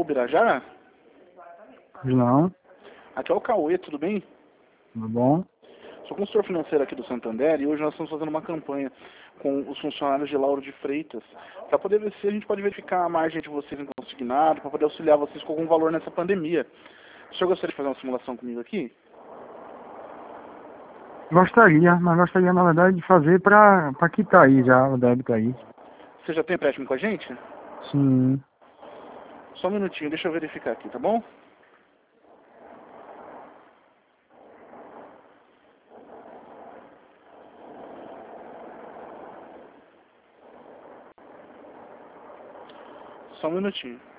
Birajara? Não, Aqui é o Cauê, tudo bem? tudo bom? Sou consultor financeiro aqui do Santander e hoje nós estamos fazendo uma campanha com os funcionários de Lauro de Freitas para poder ver se a gente pode verificar a margem de vocês em consignado, para poder auxiliar vocês com algum valor nessa pandemia. O senhor gostaria de fazer uma simulação comigo aqui? Gostaria, mas gostaria na verdade de fazer para quitar aí já o débito aí. Você já tem empréstimo com a gente? Sim, Só um minutinho, deixa eu verificar aqui, tá bom? Só um minutinho.